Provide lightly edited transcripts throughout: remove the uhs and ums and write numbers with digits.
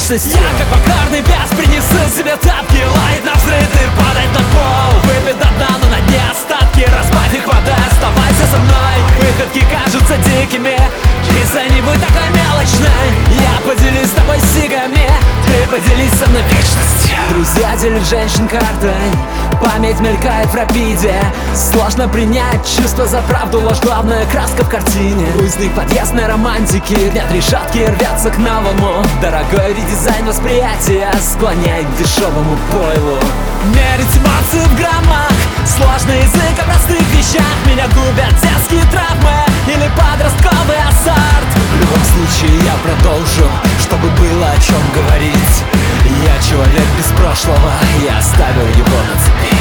вечностью. Я как покорный бес принесу себе тапки, лает на взрыв и падать на пол. Выпит до дна, но на дне остатки, разбавь их водой, оставайся со мной. Выходки кажутся дикими, жизнь не будь такой мелочной. Я поделюсь с тобой сигами, ты поделись со мной вечностью. Друзья делят женщин картой, память мелькает в рапиде. Сложно принять чувство за правду, ложь главная краска в картине. Узник подъездной романтики, нет решетки, рвется к новому. Дорогой редизайн восприятия склоняет к дешевому пойлу. Мерить эмоции в граммах, сложный язык о простых вещах. Меня губят детские травмы или подростковый азарт. В любом случае я продолжу, чтобы было о чем говорить. Я человек без прошлого, я оставил его на цепи.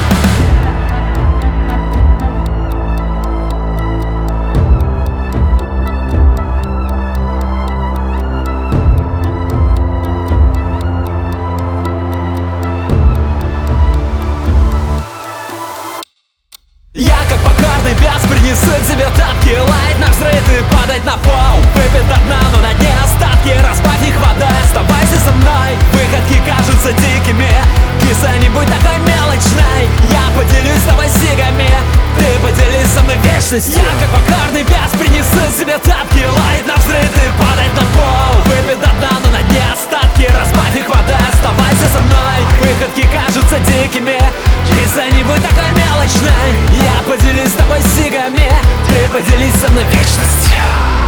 Я как покорный бес принесу тебе тапки, лает на взрыв и падать на пол. Выпит до дна, но на дне остатки, разбавь их водой, оставайся со мной. Выходки кажутся дикими, киса не будь такой мелочной. Я поделюсь с тобой сигами, ты поделись со мной вечностью. Я как покорный бес принесу себе тапки, лает на взрыв и падать на пол. Выпит до дна, но на дне остатки, разбавь их водой, оставайся со мной. Выходки кажутся дикими, киса не будь такой мелочной. Я поделюсь с тобой сигами, ты поделись со мной вечностью.